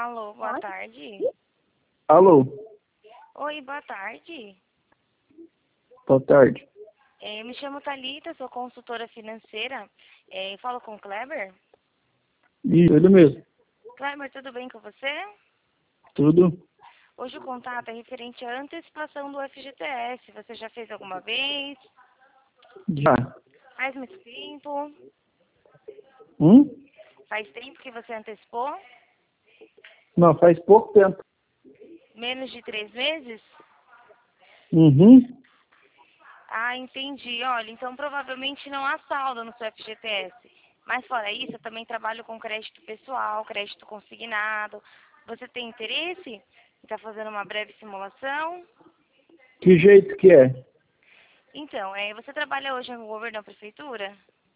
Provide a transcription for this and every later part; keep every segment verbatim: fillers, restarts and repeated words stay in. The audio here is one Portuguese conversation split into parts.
Alô, boa tarde. Alô, Oi, boa tarde. boa tarde. É, eu me chamo Thalita, sou consultora financeira. É, falo com o Kleber. Isso, ele mesmo. Kleber, tudo bem com você? Tudo? Hoje o contato é referente à antecipação do F G T S. Você já fez alguma vez? Já. Faz muito tempo? Hum? Faz tempo que você antecipou? Não, faz pouco tempo. Menos de três meses? Uhum. Ah, entendi. Olha, então provavelmente não há saldo no seu F G T S. Mas fora isso, eu também trabalho com crédito pessoal, crédito consignado. Você tem interesse em estar fazendo uma breve simulação? Que jeito que é? Então, é, você trabalha hoje no governo da prefeitura?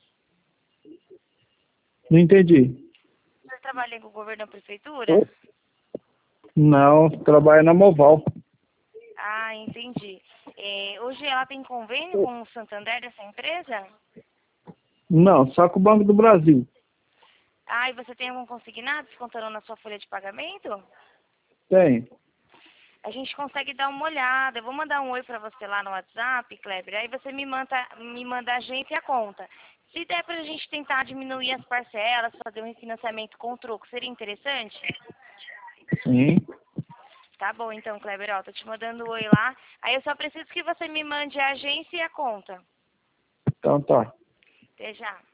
Não entendi. Você trabalha com o governo da prefeitura? Não, trabalho na Moval. Ah, entendi. É, hoje ela tem convênio com o Santander dessa empresa? Não, só com o Banco do Brasil. Ah, e você tem algum consignado descontando na sua folha de pagamento? Tem. A gente consegue dar uma olhada. Eu vou mandar um oi pra você lá no WhatsApp, Kleber. Aí você me manda, me manda a agência e a conta. Se der pra gente tentar diminuir as parcelas, fazer um refinanciamento com troco, seria interessante? Sim. Tá bom então, Kleber. Ó, tô te mandando um oi lá. Aí eu só preciso que você me mande a agência e a conta. Então tá. Até já.